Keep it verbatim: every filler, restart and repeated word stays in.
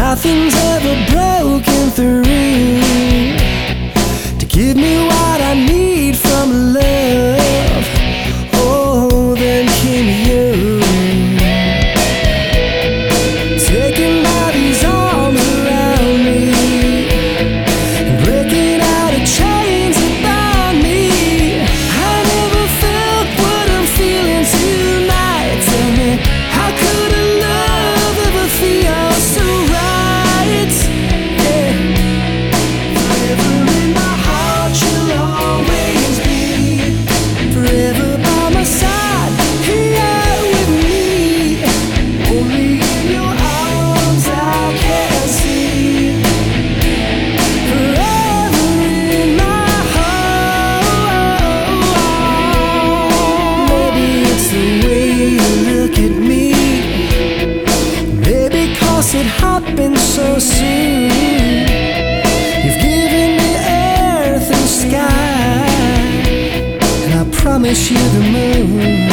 nothing's ever broken through to give me what I need from love. Oh, then came you, taking by these arms around me, breaking out of chains that bind me. I never felt what I'm feeling tonight. Tell me, how could a love ever feel so right? Yeah. Forever in my heart you'll always be, forever by my side, here with me. Only in your arms I can see, forever in my heart. Maybe it's the way you look at me, maybe 'cause it happened so soon. You've given me earth and sky, and I promise you the moon.